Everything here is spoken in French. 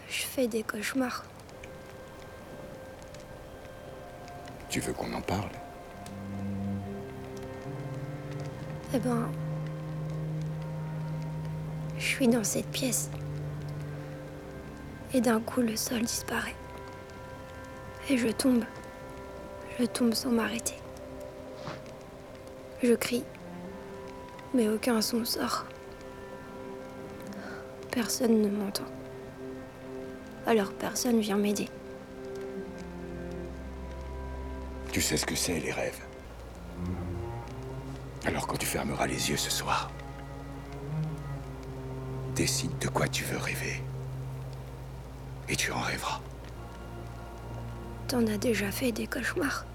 Je fais des cauchemars. Tu veux qu'on en parle? Eh ben... Je suis dans cette pièce. Et d'un coup, le sol disparaît. Et je tombe. Je tombe sans m'arrêter. Je crie. Mais aucun son sort. Personne ne m'entend. Alors personne vient m'aider. Tu sais ce que c'est, les rêves. Alors quand tu fermeras les yeux ce soir, décide de quoi tu veux rêver. Et tu en rêveras. T'en as déjà fait des cauchemars?